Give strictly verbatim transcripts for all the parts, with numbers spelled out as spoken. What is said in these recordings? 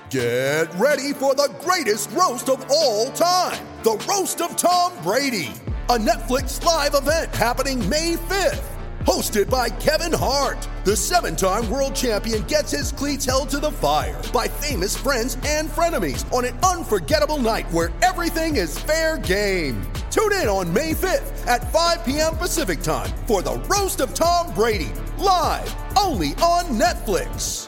Get ready for the greatest roast of all time, the Roast of Tom Brady, a Netflix live event happening May fifth. Hosted by Kevin Hart, the seven-time world champion gets his cleats held to the fire by famous friends and frenemies on an unforgettable night where everything is fair game. Tune in on May fifth at five p.m. Pacific time for the Roast of Tom Brady, live only on Netflix.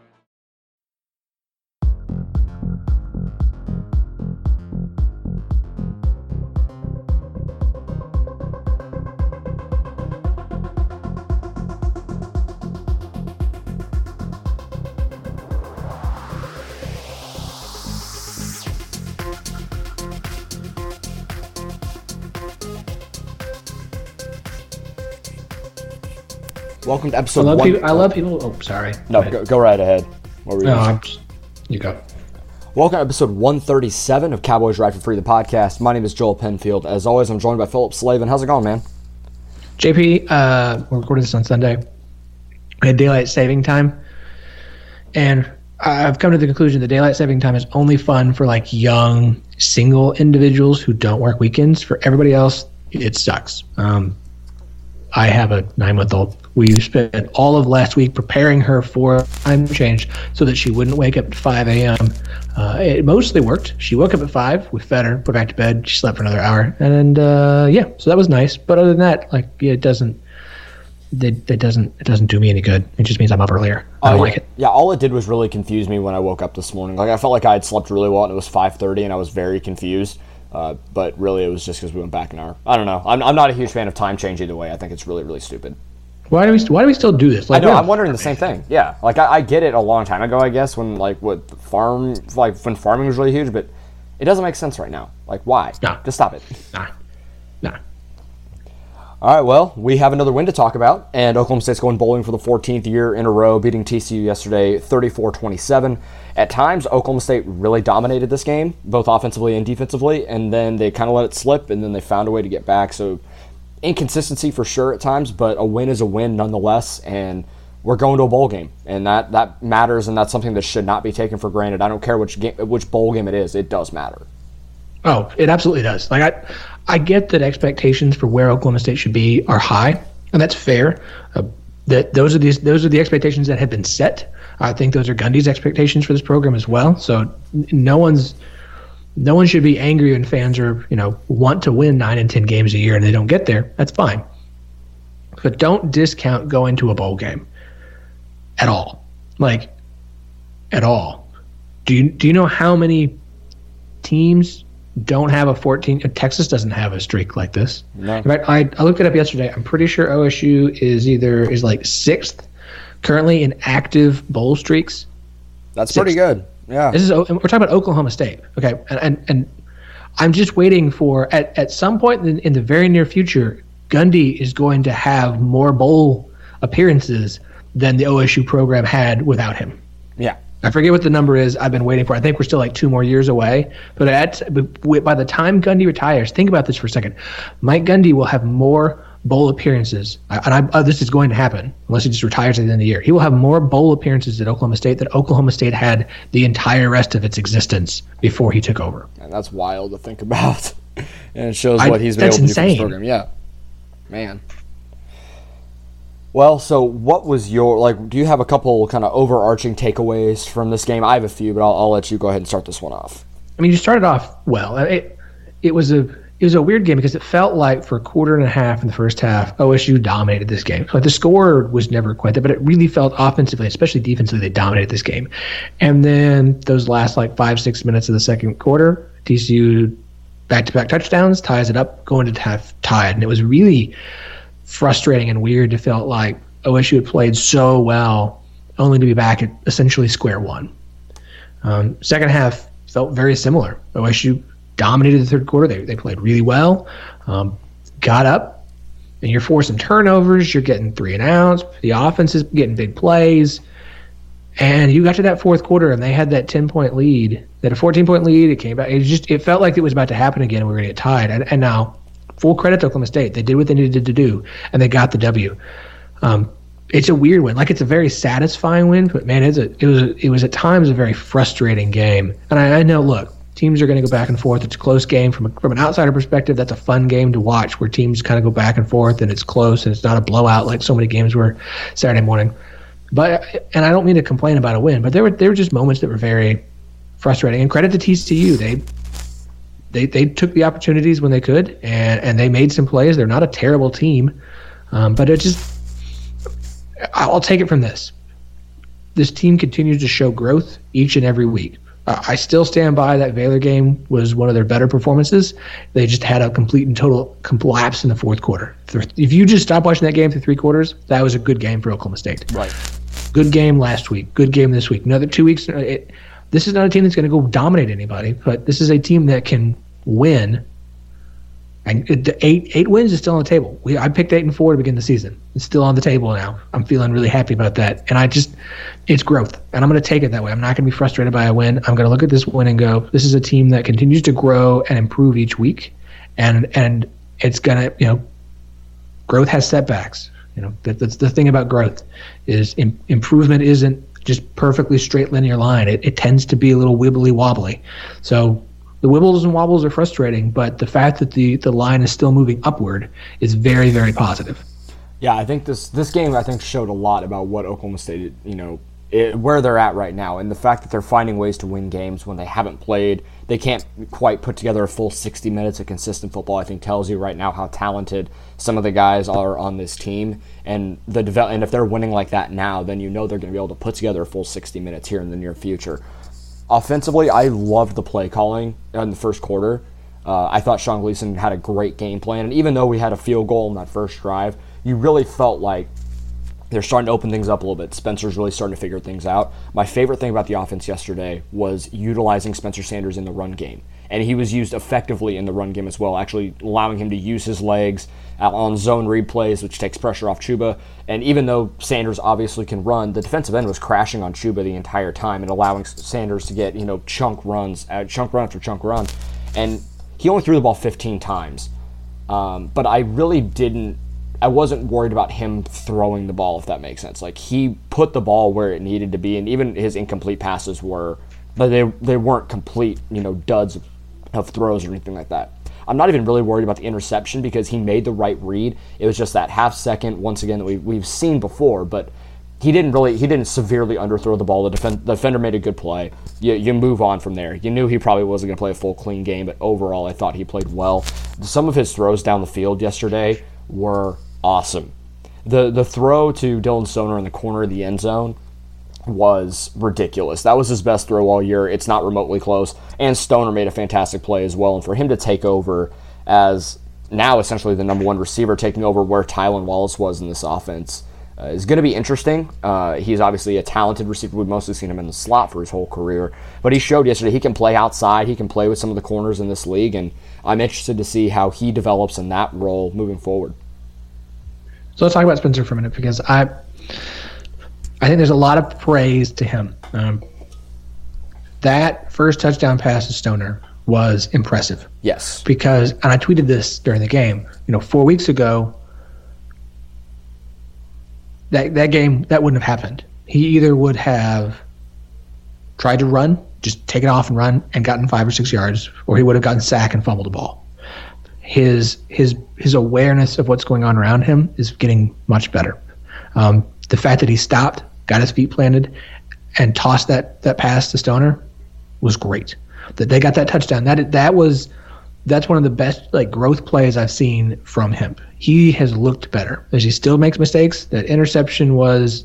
Welcome to episode I love, one. people, I love people. Oh, sorry. No, go, go right ahead. What were you no, doing? I'm just, you go. Welcome to episode one thirty-seven of Cowboys Ride for Free, the podcast. My name is Joel Penfield. As always, I'm joined by Philip Slavin. How's it going, man? J P, uh, we're recording this on Sunday. We had daylight saving time, and I've come to the conclusion that daylight saving time is only fun for like young single individuals who don't work weekends. For everybody else, it sucks. Um, I have a nine-month-old. We spent all of last week preparing her for time change so that she wouldn't wake up at five a.m. Uh, it mostly worked. She woke up at five. We fed her, put her back to bed. She slept for another hour, and uh, yeah, so that was nice. But other than that, like, yeah, it doesn't. It, it doesn't. It doesn't do me any good. It just means I'm up earlier. I don't oh, like yeah. it. Yeah, all it did was really confuse me when I woke up this morning. Like I felt like I had slept really well, and it was five thirty, and I was very confused. Uh, but really, it was just because we went back an hour. I don't know. I'm, I'm not a huge fan of time change either way. I think it's really, really stupid. Why do we? Why do we still do this? Like, I know. yeah. I'm wondering the same thing. Yeah, like I, I get it a long time ago, I guess, when like what farm, like when farming was really huge, but it doesn't make sense right now. Like, why? Nah. Just stop it. Nah, nah. All right, well, we have another win to talk about, and Oklahoma State's going bowling for the fourteenth year in a row, beating T C U yesterday thirty-four twenty-seven. At times, Oklahoma State really dominated this game, both offensively and defensively, and then they kind of let it slip, and then they found a way to get back. So inconsistency for sure at times, but a win is a win nonetheless, and we're going to a bowl game, and that, that matters, and that's something that should not be taken for granted. I don't care which game, which bowl game it is, it does matter. Oh, it absolutely does. Like I, I get that expectations for where Oklahoma State should be are high, and that's fair. Uh, that those are these those are the expectations that have been set. I think those are Gundy's expectations for this program as well. So no one's no one should be angry when fans are you know want to win nine and ten games a year and they don't get there. That's fine, but don't discount going to a bowl game at all. Like at all. Do you do you know how many teams don't have a fourteen? Texas doesn't have a streak like this. No. In fact, I, I looked it up yesterday. I'm pretty sure O S U is either is like sixth currently in active bowl streaks. That's Sixth. pretty good. Yeah. This is we're talking about Oklahoma State. Okay, and and, and I'm just waiting for at, at some point in, in the very near future, Gundy is going to have more bowl appearances than the O S U program had without him. Yeah. I forget what the number is. I've been waiting for. I think we're still like two more years away. But at, by the time Gundy retires, think about this for a second. Mike Gundy will have more bowl appearances, and I, uh, this is going to happen unless he just retires at the end of the year. He will have more bowl appearances at Oklahoma State than Oklahoma State had the entire rest of its existence before he took over. And that's wild to think about. And it shows I, what he's been able to insane. do for this program. Yeah. Man. Well, so what was your, like, do you have a couple kind of overarching takeaways from this game? I have a few, but I'll, I'll let you go ahead and start this one off. I mean, you started off well. It, it was a it was a weird game because it felt like for a quarter and a half in the first half, O S U dominated this game. Like the score was never quite there, but it really felt offensively, especially defensively, they dominated this game. And then those last like five, six minutes of the second quarter, T C U back-to-back touchdowns, ties it up, going to half tied. And it was really frustrating and weird to feel like O S U had played so well only to be back at essentially square one. Um, second half felt very similar. O S U dominated the third quarter. They they played really well, um, got up, and you're forcing turnovers. You're getting three and outs. The offense is getting big plays. And you got to that fourth quarter, and they had that ten-point lead. They had a fourteen-point lead. It came back. It just it felt like it was about to happen again, and we were going to get tied. And, and now, full credit to Oklahoma State. They did what they needed to do, and they got the W. Um, it's a weird win. Like, it's a very satisfying win, but man, it's a, it was a, it was at times a very frustrating game. And I, I know, look, teams are going to go back and forth. It's a close game from a, from an outsider perspective. That's a fun game to watch, where teams kind of go back and forth, and it's close, and it's not a blowout like so many games were Saturday morning. But and I don't mean to complain about a win, but there were there were just moments that were very frustrating. And credit to T C U, they they they took the opportunities when they could, and and they made some plays. They're not a terrible team, um, but it just I'll take it from this. This team continues to show growth each and every week. Uh, I still stand by that Baylor game was one of their better performances. They just had a complete and total collapse in the fourth quarter. If you just stop watching that game through three quarters, that was a good game for Oklahoma State. Right. Good game last week. Good game this week. Another two weeks. It, this is not a team that's going to go dominate anybody, but this is a team that can win. And it, eight eight wins is still on the table. We I picked eight and four to begin the season. It's still on the table now. I'm feeling really happy about that. And I just, it's growth. And I'm going to take it that way. I'm not going to be frustrated by a win. I'm going to look at this win and go, this is a team that continues to grow and improve each week. And and it's going to, you know, growth has setbacks. You know, that, that's the thing about growth is im- improvement isn't just perfectly straight linear line. It, it tends to be a little wibbly wobbly. So the wibbles and wobbles are frustrating, but the fact that the, the line is still moving upward is very, very positive. Yeah, I think this this game I think showed a lot about what Oklahoma State, you know, it, where they're at right now, and the fact that they're finding ways to win games when they haven't played. They can't quite put together a full sixty minutes of consistent football. I think tells you right now how talented some of the guys are on this team, and the develop. And if they're winning like that now, then you know they're going to be able to put together a full sixty minutes here in the near future. Offensively, I loved the play calling in the first quarter. Uh, I thought Sean Gleason had a great game plan, and even though we had a field goal in that first drive, you really felt like they're starting to open things up a little bit. Spencer's really starting to figure things out. My favorite thing about the offense yesterday was utilizing Spencer Sanders in the run game, and he was used effectively in the run game as well, actually allowing him to use his legs on zone read plays, which takes pressure off Chuba. And even though Sanders obviously can run, the defensive end was crashing on Chuba the entire time and allowing Sanders to get, you know, chunk runs, uh, chunk run after chunk run. And he only threw the ball fifteen times. Um, but I really didn't, I wasn't worried about him throwing the ball, if that makes sense. Like, he put the ball where it needed to be, and even his incomplete passes were, but they they weren't complete, you know, duds of, of throws or anything like that. I'm not even really worried about the interception because he made the right read. It was just that half second, once again, that we, we've seen before, but he didn't really, he didn't severely underthrow the ball. The, defend, the defender made a good play. You, you move on from there. You knew he probably wasn't going to play a full clean game, but overall I thought he played well. Some of his throws down the field yesterday were awesome. The the throw to Dylan Stoner in the corner of the end zone was ridiculous. That was his best throw all year. It's not remotely close. And Stoner made a fantastic play as well. And for him to take over as now essentially the number one receiver, taking over where Tylan Wallace was in this offense, uh, is going to be interesting. Uh, he's obviously a talented receiver. We've mostly seen him in the slot for his whole career. But he showed yesterday he can play outside. He can play with some of the corners in this league. And I'm interested to see how he develops in that role moving forward. So let's talk about Spencer for a minute, because I I think there's a lot of praise to him. Um, that first touchdown pass to Stoner was impressive. Yes. Because, and I tweeted this during the game, you know, four weeks ago, that that game, that wouldn't have happened. He either would have tried to run, just taken off and run and gotten five or six yards, or he would have gotten sacked and fumbled the ball. His his his awareness of what's going on around him is getting much better. Um, the fact that he stopped, got his feet planted, and tossed that that pass to Stoner was great. That they got that touchdown. That that was that's one of the best like growth plays I've seen from him. He has looked better. As he still makes mistakes. That interception was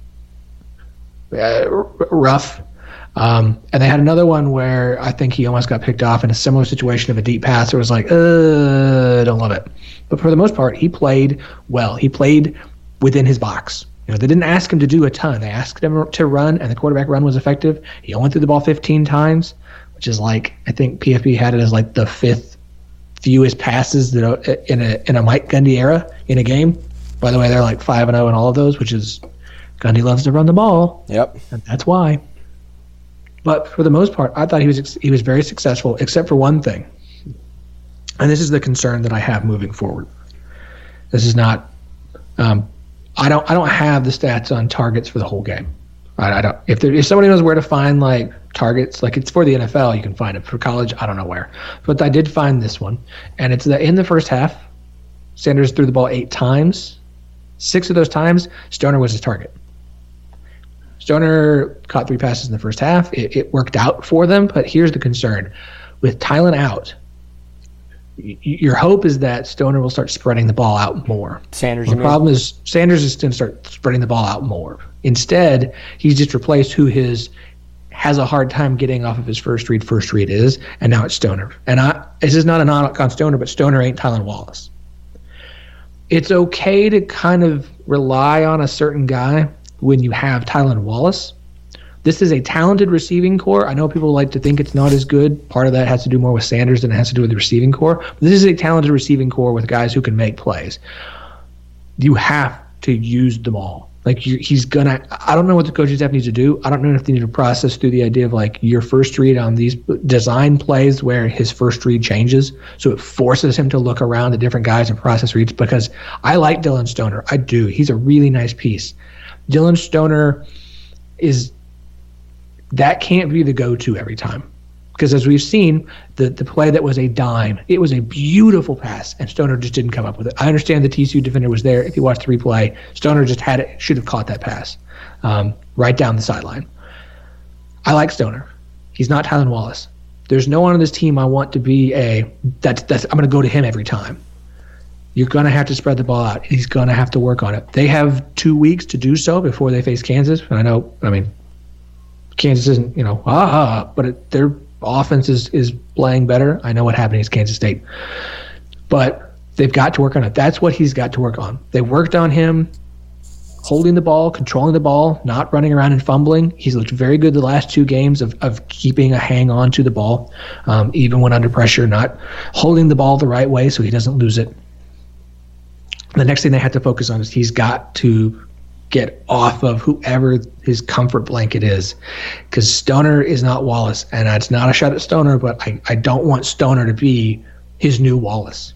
uh, rough. Um, and they had another one where I think he almost got picked off in a similar situation of a deep pass. It was like, uh, don't love it. But for the most part, he played well. He played within his box. You know, they didn't ask him to do a ton. They asked him to run, and the quarterback run was effective. He only threw the ball fifteen times, which is like, I think P F P had it as like the fifth fewest passes that in a in a Mike Gundy era in a game. By the way, they're like five and zero in all of those, which is Gundy loves to run the ball. Yep, and that's why. But for the most part, I thought he was he was very successful, except for one thing. And this is the concern that I have moving forward. This is not um, I don't I don't have the stats on targets for the whole game. I, I don't. If there if somebody knows where to find like targets, like it's for the N F L, you can find it. For college, I don't know where. But I did find this one, and it's that in the first half, Sanders threw the ball eight times. Six of those times, Stoner was his target. Stoner caught three passes in the first half. It, it worked out for them, but here's the concern. With Tylen out, y- your hope is that Stoner will start spreading the ball out more. Sanders, well, the problem is Sanders is going to start spreading the ball out more. Instead, he's just replaced who his has a hard time getting off of his first read, first read is, and now it's Stoner. And I, this is not a knock on Stoner, but Stoner ain't Tylen Wallace. It's okay to kind of rely on a certain guy when you have Tylen Wallace. This is a talented receiving core. I know people like to think it's not as good. Part of that has to do more with Sanders than it has to do with the receiving core. But this is a talented receiving core with guys who can make plays. You have to use them all. Like you, he's gonna. I don't know what the coaching staff needs to do. I don't know if they need to process through the idea of like your first read on these design plays where his first read changes, so it forces him to look around at different guys and process reads. Because I like Dylan Stoner, I do. He's a really nice piece. Dylan Stoner is that can't be the go-to every time. Because as we've seen, the, the play that was a dime, it was a beautiful pass, and Stoner just didn't come up with it. I understand the T C U defender was there. If you watch the replay, Stoner just had it, should have caught that pass um, right down the sideline. I like Stoner. He's not Tylen Wallace. There's no one on this team I want to be a that's that's I'm going to go to him every time. You're going to have to spread the ball out. He's going to have to work on it. They have two weeks to do so before they face Kansas. And I know, I mean, Kansas isn't, you know, ah, but it, they're offense is, is playing better. I know what happened against Kansas State. But they've got to work on it. That's what he's got to work on. They worked on him holding the ball, controlling the ball, not running around and fumbling. He's looked very good the last two games of, of keeping a hang on to the ball, um, even when under pressure, not holding the ball the right way so he doesn't lose it. The next thing they have to focus on is he's got to get off of whoever his comfort blanket is, because Stoner is not Wallace, and it's not a shot at Stoner, but I, I don't want Stoner to be his new Wallace.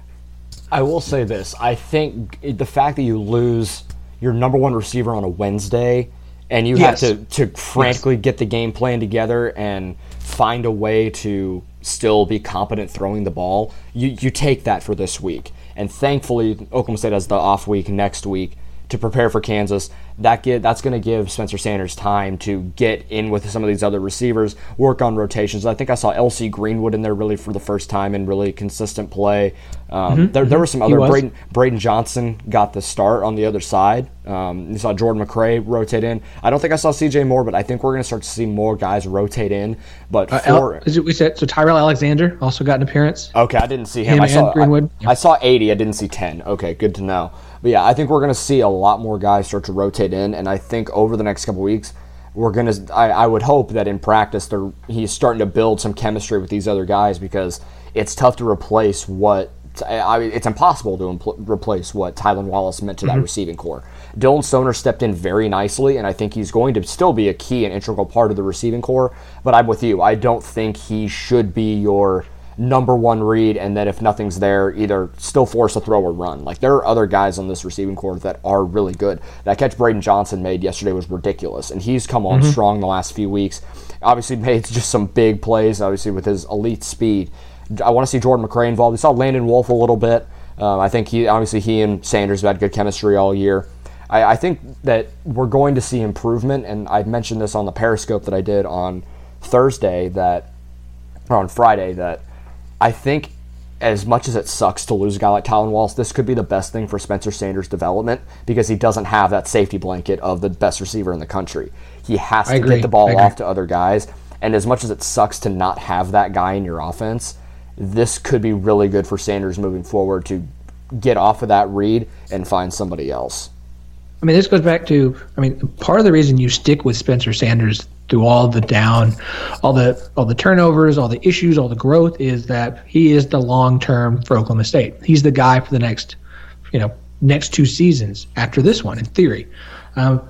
I will say this. I think the fact that you lose your number one receiver on a Wednesday and you yes. have to, to frantically yes. get the game plan together and find a way to still be competent throwing the ball, you, you take that for this week. And thankfully, Oklahoma State has the off week next week to prepare for Kansas. That get, that's going to give Spencer Sanders time to get in with some of these other receivers, work on rotations. I think I saw L C Greenwood in there really for the first time in really consistent play. Um, mm-hmm. There there were some other. Braden, Braden Johnson got the start on the other side. Um, you saw Jordan McRae rotate in. I don't think I saw C J Moore, but I think we're going to start to see more guys rotate in. But uh, for, L, is it, we said, so Tyrell Alexander also got an appearance? Okay, I didn't see him. him I saw Greenwood. I, I saw eighty. I didn't see ten. Okay, good to know. But yeah, I think we're going to see a lot more guys start to rotate in, and I think over the next couple weeks, we're going to. I, I would hope that in practice, they're, he's starting to build some chemistry with these other guys, because it's tough to replace what. I mean, it's impossible to impl- replace what Tylen Wallace meant to that mm-hmm. receiving core. Dylan Stoner stepped in very nicely, and I think he's going to still be a key and integral part of the receiving core. But I'm with you. I don't think he should be your number one read, and then if nothing's there, either still force a throw or run. Like, there are other guys on this receiving core that are really good. That catch Braden Johnson made yesterday was ridiculous, and he's come on mm-hmm. strong the last few weeks. Obviously made just some big plays, obviously with his elite speed. I want to see Jordan McRae involved. We saw Landon Wolf a little bit. Um, I think he obviously he and Sanders have had good chemistry all year. I, I think that we're going to see improvement, and I mentioned this on the Periscope that I did on Thursday, that or on Friday, that I think as much as it sucks to lose a guy like Tylen Wallace, this could be the best thing for Spencer Sanders' development, because he doesn't have that safety blanket of the best receiver in the country. He has to get the ball off to other guys, and as much as it sucks to not have that guy in your offense, this could be really good for Sanders moving forward to get off of that read and find somebody else. I mean, this goes back to, I mean, part of the reason you stick with Spencer Sanders through all the down, all the all the turnovers, all the issues, all the growth, is that he is the long term for Oklahoma State. He's the guy for the next, you know, next two seasons after this one, in theory. Um,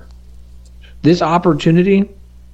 this opportunity,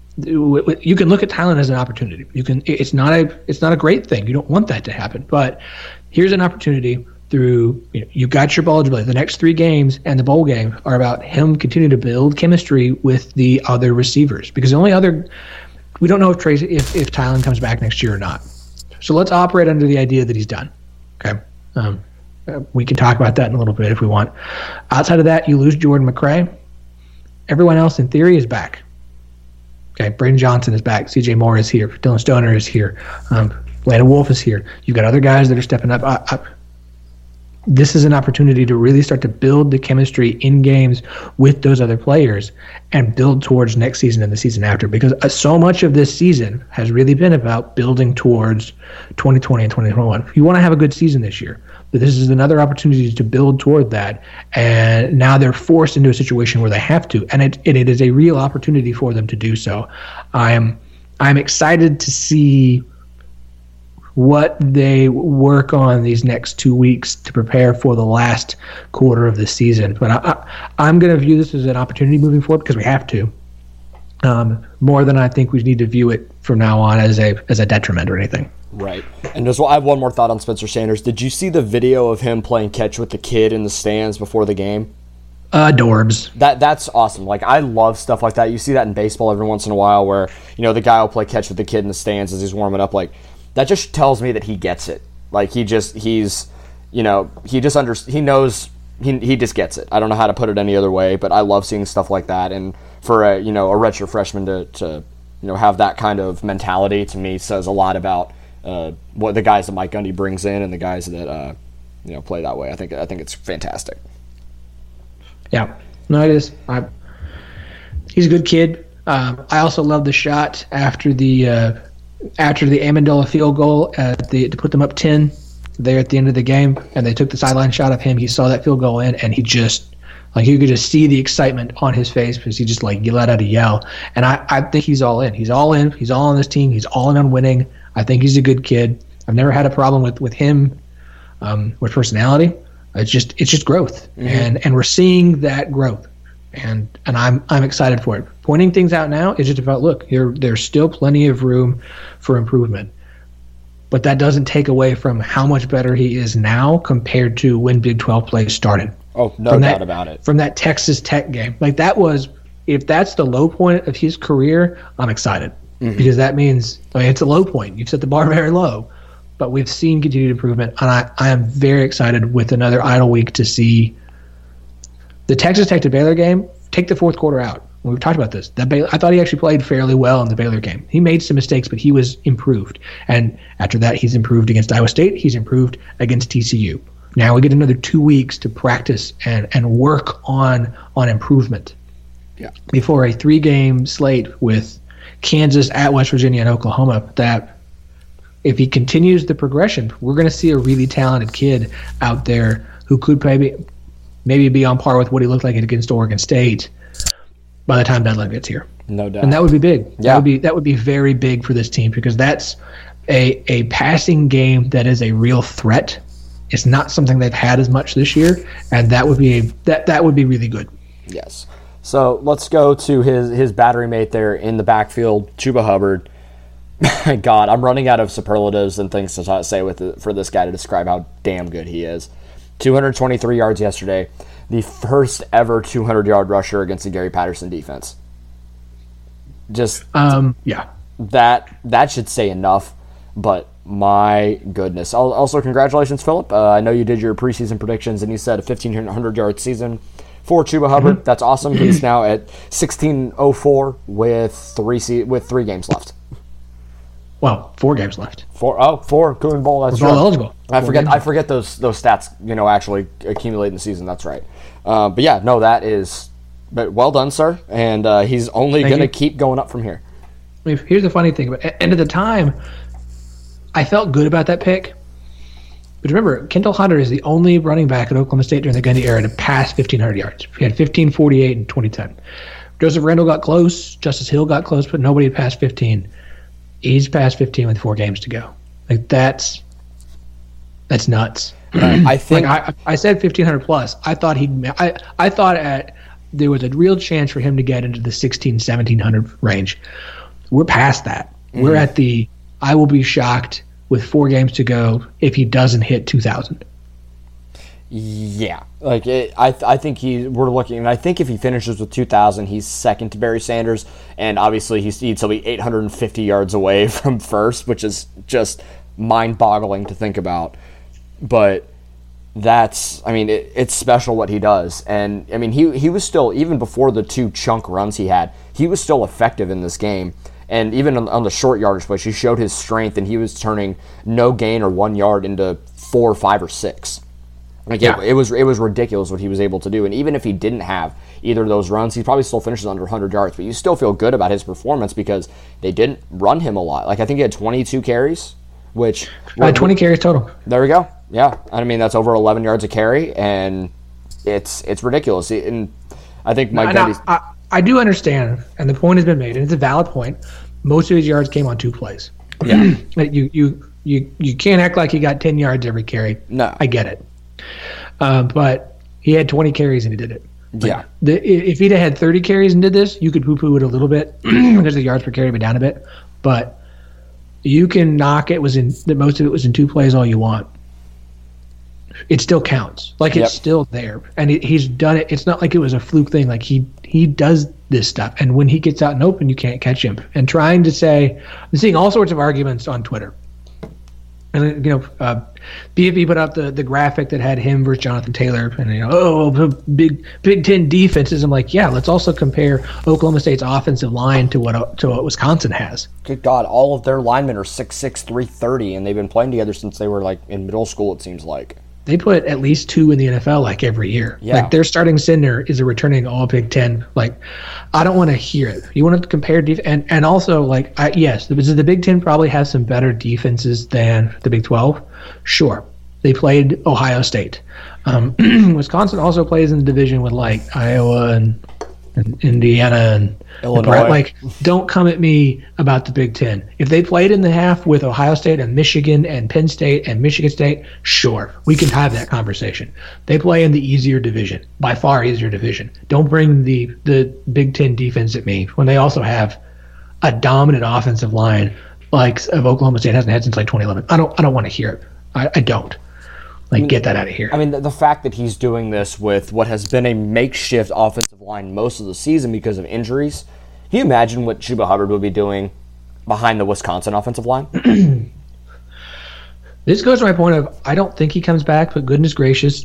you can look at Tylen as an opportunity. You can. It's not a. It's not a great thing. You don't want that to happen. But here's an opportunity through, you know, you got your bowl eligibility. The next three games and the bowl game are about him continuing to build chemistry with the other receivers, because the only other, we don't know if Trace, if, if Tylan comes back next year or not. So let's operate under the idea that he's done. Okay. Um, uh, we can talk about that in a little bit if we want. Outside of that, you lose Jordan McRae. Everyone else in theory is back. Okay. Braden Johnson is back. C J Moore is here. Dylan Stoner is here. Um, Landon Wolf is here. You've got other guys that are stepping up. I, I, this is an opportunity to really start to build the chemistry in games with those other players and build towards next season and the season after, because so much of this season has really been about building towards twenty twenty and twenty twenty-one. You want to have a good season this year, but this is another opportunity to build toward that. And now they're forced into a situation where they have to, and it, it, it is a real opportunity for them to do so. I'm, I'm excited to see what they work on these next two weeks to prepare for the last quarter of the season. But I, I, I'm going to view this as an opportunity moving forward, because we have to, um, more than I think we need to view it from now on as a as a detriment or anything. Right. And just, I have one more thought on Spencer Sanders. Did you see the video of him playing catch with the kid in the stands before the game? Adorbs. That that's awesome. Like, I love stuff like that. You see that in baseball every once in a while, where, you know, the guy will play catch with the kid in the stands as he's warming up. Like, that just tells me that he gets it. Like, he just, he's, you know, he just under, he knows, he he just gets it. I don't know how to put it any other way, but I love seeing stuff like that. And for a, you know, a redshirt freshman to, to, you know, have that kind of mentality, to me, says a lot about uh, what the guys that Mike Gundy brings in and the guys that, uh, you know, play that way. I think, I think it's fantastic. Yeah, no, it is. I, he's a good kid. Um, I also love the shot after the, uh, after the Amendola field goal at the, to put them up ten there at the end of the game, and they took the sideline shot of him. He saw that field goal in, and he just, like, you could just see the excitement on his face, because he just, like, he let out a yell. And I, I think he's all in. He's all in. He's all on this team. He's all in on winning. I think he's a good kid. I've never had a problem with, with him, um, with personality. It's just it's just growth, mm-hmm. and and we're seeing that growth. And and I'm I'm excited for it. Pointing things out now is just about, look, here there's still plenty of room for improvement. But that doesn't take away from how much better he is now compared to when Big twelve play started. Oh, no from doubt that, about it. From that Texas Tech game. Like, that was, if that's the low point of his career, I'm excited. Mm-hmm. Because that means, I mean, it's a low point. You've set the bar very low. But we've seen continued improvement. And I, I am very excited with another idle week to see the Texas Tech to Baylor game. Take the fourth quarter out. We've talked about this. That Baylor, I thought he actually played fairly well in the Baylor game. He made some mistakes, but he was improved. And after that, he's improved against Iowa State. He's improved against T C U. Now we get another two weeks to practice and, and work on on improvement. Yeah. Before a three-game slate with Kansas, at West Virginia, and Oklahoma, that if he continues the progression, we're going to see a really talented kid out there who could maybe maybe be on par with what he looked like against Oregon State by the time deadline gets here. No doubt. And that would be big. Yeah. That would be that would be very big for this team, because that's a a passing game that is a real threat. It's not something they've had as much this year, and that would be a, that that would be really good. Yes. So let's go to his his battery mate there in the backfield, Chuba Hubbard. God, I'm running out of superlatives and things to say with it, for this guy to describe how damn good he is. two hundred twenty-three yards yesterday, the first ever two hundred yard rusher against the Gary Patterson defense. Just um, yeah, that that should say enough. But my goodness! Also, congratulations, Philip. Uh, I know you did your preseason predictions, and you said a fifteen hundred yard season for Chuba Hubbard. Mm-hmm. That's awesome. He's now at sixteen oh four with three se- with three games left. Well, four games left. Four oh four Coon Bowl. That's We're all eligible. I forget. I forget those those stats. You know, actually accumulate in the season. That's right. Uh, but yeah, no, that is. But well done, sir. And uh, he's only going to keep going up from here. I mean, here's the funny thing. And at the time, I felt good about that pick. But remember, Kendall Hunter is the only running back at Oklahoma State during the Gundy era to pass fifteen hundred yards. He had fifteen forty-eight in twenty ten. Joseph Randall got close. Justice Hill got close, but nobody passed fifteen. He's past fifteen with four games to go. Like, that's that's nuts. Uh, I think like I, I said fifteen hundred plus. I thought he'd. I I thought at there was a real chance for him to get into the sixteen, seventeen hundred range. We're past that. Mm-hmm. We're at the. I will be shocked with four games to go if he doesn't hit two thousand. Yeah, like it, I, I think he. We're looking, and I think if he finishes with two thousand, he's second to Barry Sanders, and obviously he needs to be eight hundred fifty yards away from first, which is just mind-boggling to think about. But that's, I mean, it, it's special what he does, and I mean, he he was still, even before the two chunk runs he had, he was still effective in this game, and even on, on the short yardage push, he showed his strength, and he was turning no gain or one yard into four, five, or six. Like yeah. it, it was it was ridiculous what he was able to do. And even if he didn't have either of those runs, he probably still finishes under one hundred yards. But you still feel good about his performance because they didn't run him a lot. Like I think he had twenty-two carries, which uh, twenty carries total. There we go. Yeah, I mean that's over eleven yards a carry, and it's it's ridiculous. And I think Mike no, no, I, I do understand, and the point has been made, and it's a valid point. Most of his yards came on two plays. Yeah, you you you you can't act like he got ten yards every carry. No, I get it. Uh, but he had twenty carries and he did it. Yeah. The, if he'd have had thirty carries and did this, you could poo-poo it a little bit because the yards per carry would be down a bit. But you can knock it was in that most of it was in two plays all you want. It still counts. Like it's yep. still there, and he, he's done it. It's not like it was a fluke thing. Like he he does this stuff, and when he gets out and open, you can't catch him. And trying to say, I'm seeing all sorts of arguments on Twitter. And you know, uh, B F B put out the, the graphic that had him versus Jonathan Taylor, and you know, oh, big Big Ten defenses. I'm like, yeah, let's also compare Oklahoma State's offensive line to what to what Wisconsin has. Good God, all of their linemen are six six, three thirty, and they've been playing together since they were like in middle school. It seems like they put at least two in the N F L like every year. Yeah. Like their starting center is a returning All Big Ten. Like, I don't want to hear it. You want to compare def- and and also like I, yes, the, the Big Ten probably has some better defenses than the Big twelve. Sure, they played Ohio State. Um, Wisconsin also plays in the division with like Iowa and, and Indiana and Illinois. And like, don't come at me about the Big Ten. If they played in the half with Ohio State and Michigan and Penn State and Michigan State, sure, we can have that conversation. They play in the easier division, by far easier division. Don't bring the the Big Ten defense at me when they also have a dominant offensive line like of Oklahoma State hasn't had since like twenty eleven. I don't I don't want to hear it. I, I don't. Like, I mean, get that out of here. I mean, the, the fact that he's doing this with what has been a makeshift offensive line most of the season because of injuries, can you imagine what Chuba Hubbard would be doing behind the Wisconsin offensive line? This goes to my point of I don't think he comes back, but goodness gracious,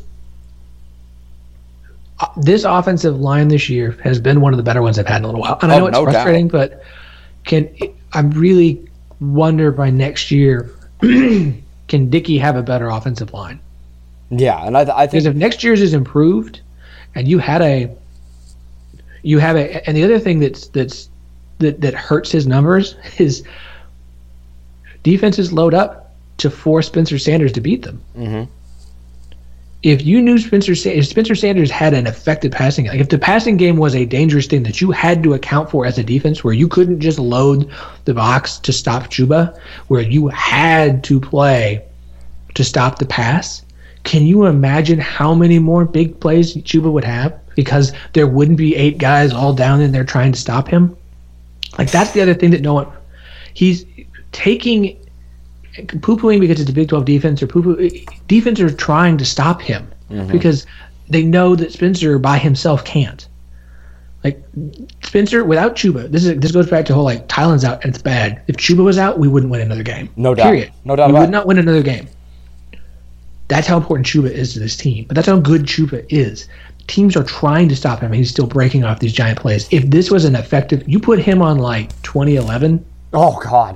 uh, this offensive line this year has been one of the better ones I've had in a little while. And I know oh, it's no frustrating, doubt. But can I really wonder by next year, can Dickey have a better offensive line? Yeah, and I, I think because if next year's is improved, and you had a, you have a, and the other thing that's that's that that hurts his numbers is defenses load up to force Spencer Sanders to beat them. Mm-hmm. If you knew Spencer, if Spencer Sanders had an effective passing, like if the passing game was a dangerous thing that you had to account for as a defense, where you couldn't just load the box to stop Chuba, where you had to play to stop the pass. Can you imagine how many more big plays Chuba would have because there wouldn't be eight guys all down in there trying to stop him? Like that's the other thing that no one – he's taking – poo-pooing because it's a Big twelve defense or poo-poo – defense are trying to stop him mm-hmm. because they know that Spencer by himself can't. Like Spencer without Chuba, this is this goes back to the whole like Tylen's out and it's bad. If Chuba was out, we wouldn't win another game. No doubt. Period. No doubt we about would not win another game. That's how important Chuba is to this team. But that's how good Chuba is. Teams are trying to stop him, and he's still breaking off these giant plays. If this was an effective – you put him on, like, twenty eleven. Oh, God.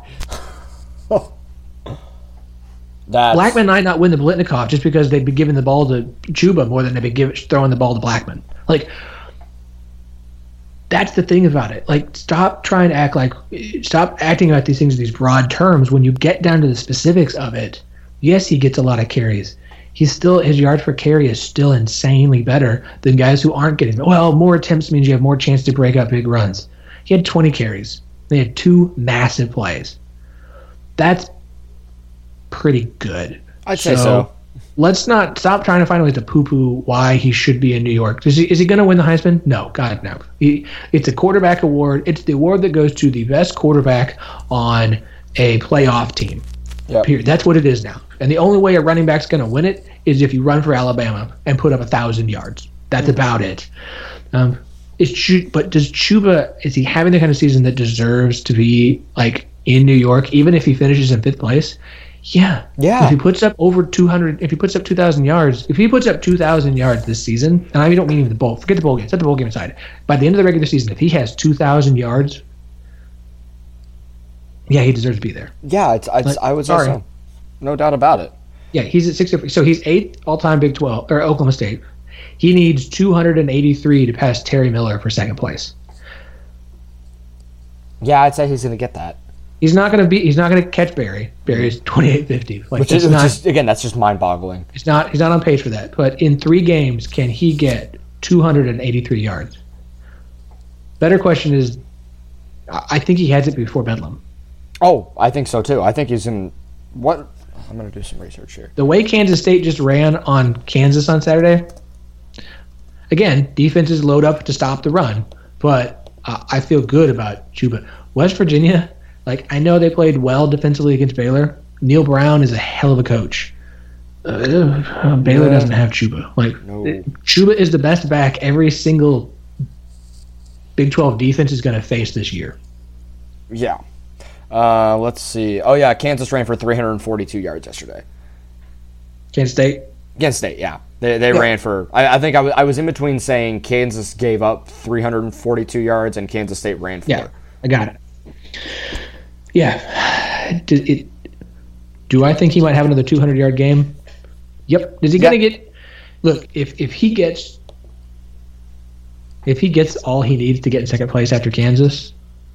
That's... Blackman might not win the Biletnikoff just because they'd be giving the ball to Chuba more than they'd be give, throwing the ball to Blackman. Like, that's the thing about it. Like, stop trying to act like – stop acting about these things in these broad terms. When you get down to the specifics of it, yes, he gets a lot of carries. He's still his yards per carry is still insanely better than guys who aren't getting. Well, more attempts means you have more chance to break up big runs. He had twenty carries. They had two massive plays. That's pretty good. I'd so, say so. Let's not stop trying to find a way to poo-poo why he should be in New York. Is he, is he going to win the Heisman? No, God, no. He, it's a quarterback award. It's the award that goes to the best quarterback on a playoff team. Yep. Period. That's what it is now. And the only way a running back's going to win it is if you run for Alabama and put up a thousand yards. That's about it. Um, is Ch- but does Chuba, is he having the kind of season that deserves to be like in New York, even if he finishes in fifth place? Yeah. Yeah. If he puts up over two hundred, if he puts up two thousand yards, if he puts up two thousand yards this season, and I don't mean even the bowl, forget the bowl game, set the bowl game aside. By the end of the regular season, if he has two thousand yards, yeah, he deserves to be there. Yeah, it's, it's, Like, I would say sorry. so. No doubt about it. Yeah, he's at sixty. So he's eighth all-time Big twelve, or Oklahoma State. He needs two hundred eighty-three to pass Terry Miller for second place. Yeah, I'd say he's going to get that. He's not going to be. He's not going to catch Barry. Barry's twenty-eight fifty. Like Which it's is, which not. is, again, that's just mind-boggling. It's not. He's not on pace for that. But in three games, can he get two hundred eighty-three yards? Better question is, I I think he has it before Bedlam. Oh, I think so, too. I think he's in – what? I'm going to do some research here. The way Kansas State just ran on Kansas on Saturday, again, defenses load up to stop the run, but uh, I feel good about Chuba. West Virginia, like I know they played well defensively against Baylor. Neil Brown is a hell of a coach. Uh, Baylor Yeah. doesn't have Chuba. Like No. Chuba is the best back every single Big twelve defense is going to face this year. Yeah. Uh, let's see. Oh, yeah, Kansas ran for three hundred forty-two yards yesterday. Kansas State. Kansas State, yeah. They they Yeah. ran for – I I think I was, I was in between saying Kansas gave up three hundred forty-two yards and Kansas State ran for. Yeah, I got it. Yeah. Do, it, do I think he might have another two hundred yard game? Yep. Is he going to Yep. get – look, if, if he gets – if he gets all he needs to get in second place after Kansas,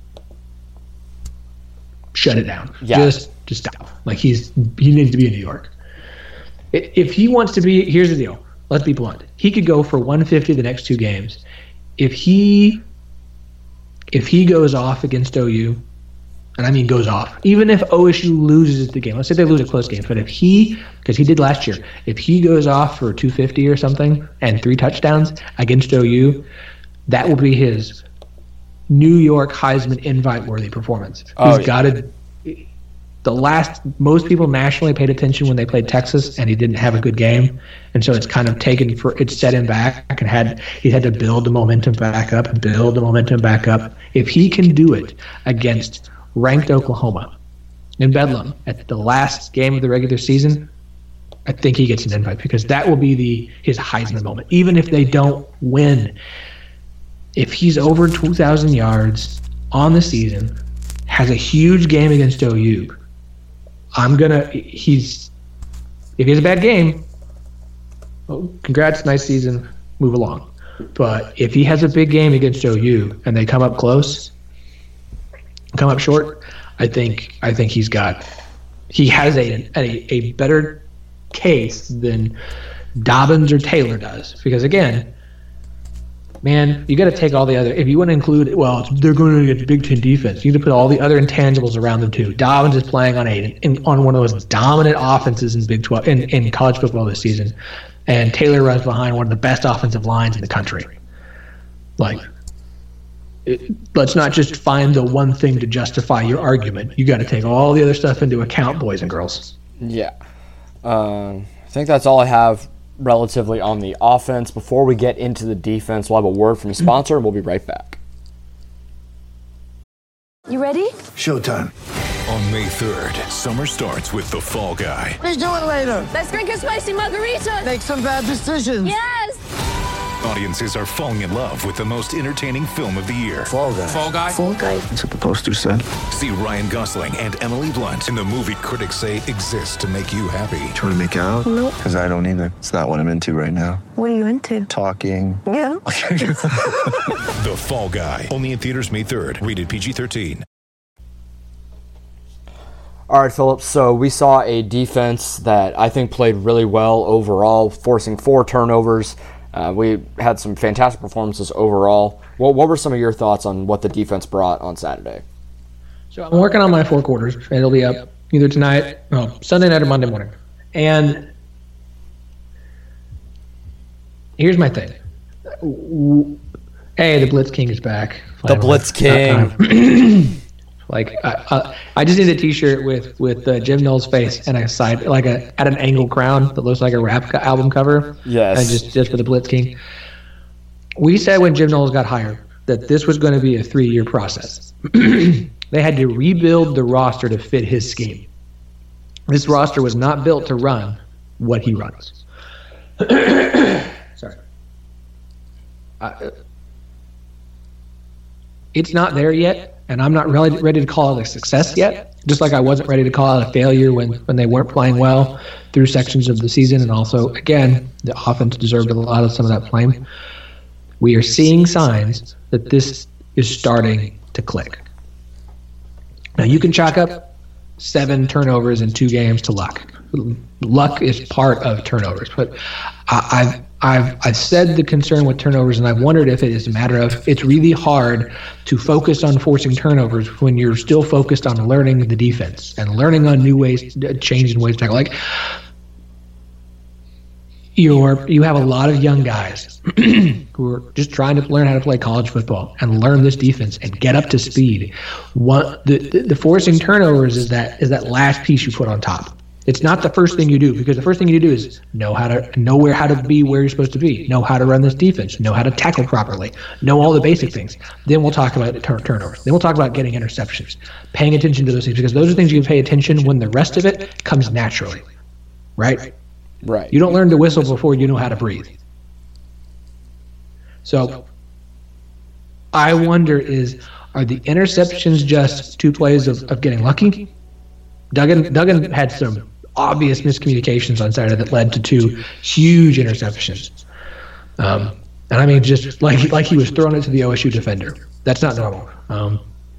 shut it down. Yeah. Just just stop. Like he's he needs to be in New York. I- If he wants to be – here's the deal. Let's be blunt. He could go for one fifty the next two games. If he if he goes off against O U, and I mean goes off, even if O S U loses the game, let's say they lose a close game, but if he, because he did last year, if he goes off for two fifty or something and three touchdowns against O U, that will be his New York Heisman invite-worthy performance. Oh, He's yeah. got to. The last, most people nationally paid attention when they played Texas, and he didn't have a good game, and so it's kind of taken for it's set him back, and had he had to build the momentum back up and build the momentum back up. If he can do it against ranked Oklahoma in Bedlam at the last game of the regular season, I think he gets an invite because that will be the his Heisman moment. Even if they don't win, if he's over two thousand yards on the season, has a huge game against O U, I'm gonna. He's if he has a bad game, well, congrats, nice season, move along. But if he has a big game against O U and they come up close, come up short, I think I think he's got he has a a, a better case than Dobbins or Taylor does. Because again, man, you got to take all the other. If you want to include, well, it's, they're going to get Big Ten defense. You need to put all the other intangibles around them too. Dobbins is playing on a in, on one of those dominant offenses in Big twelve in, in college football this season, and Taylor runs behind one of the best offensive lines in the country. Like, it, let's not just find the one thing to justify your argument. You got to take all the other stuff into account, boys and girls. Yeah. Um, I think that's all I have relatively on the offense. Before we get into the defense, we'll have a word from a sponsor, and we'll be right back. You ready? Showtime. On May third, summer starts with The Fall Guy. Let's do it later. Let's drink a spicy margarita. Make some bad decisions. Yes. Audiences are falling in love with the most entertaining film of the year. Fall guy. Fall Guy? Fall guy. That's what the poster said. See Ryan Gosling and Emily Blunt in the movie critics say exists to make you happy. Trying to make it out? Nope. Because I don't either. It's not what I'm into right now. What are you into? Talking. Yeah. The Fall Guy. Only in theaters May third. Rated P G thirteen. All right, Philip, so we saw a defense that I think played really well overall, forcing four turnovers. Uh, we had some fantastic performances overall. What, what were some of your thoughts on what the defense brought on Saturday? So I'm working on my four quarters, and it'll be up either tonight, no, Sunday night or Monday morning. And here's my thing. Hey, the Blitz King is back. The Blitz King. Like I, I, I just need a T-shirt with with uh, Jim Knowles' face and a side like a at an angle crown that looks like a rap album cover. Yes. And just just for the Blitz King. We said when Jim Knowles got hired that this was going to be a three-year process. They had to rebuild the roster to fit his scheme. This roster was not built to run what he runs. Sorry. Uh, it's not there yet, and I'm not really ready to call it a success yet, just like I wasn't ready to call it a failure when, when they weren't playing well through sections of the season. And also, again, the offense deserved a lot of some of that blame. We are seeing signs that this is starting to click. Now, you can chalk up seven turnovers in two games to luck. Luck is part of turnovers, but I've I've I've said the concern with turnovers, and I've wondered if it is a matter of it's really hard to focus on forcing turnovers when you're still focused on learning the defense and learning on new ways, changing ways to tackle. Like you're you have a lot of young guys who are just trying to learn how to play college football and learn this defense and get up to speed. What the, the the forcing turnovers is that is that last piece you put on top. It's not the first thing you do, because the first thing you do is know how to know where how to be where you're supposed to be, know how to run this defense, know how to tackle properly, know all the basic things. Then we'll talk about the turn- turnovers. Then we'll talk about getting interceptions, paying attention to those things, because those are things you can pay attention when the rest of it comes naturally, right? Right. You don't learn to whistle before you know how to breathe. So I wonder is, are the interceptions just two plays of, of getting lucky? Duggan Duggan had some obvious miscommunications on Saturday that led to two huge interceptions. Um, and I mean, just like like he was throwing it to the O S U defender. That's not normal. Um,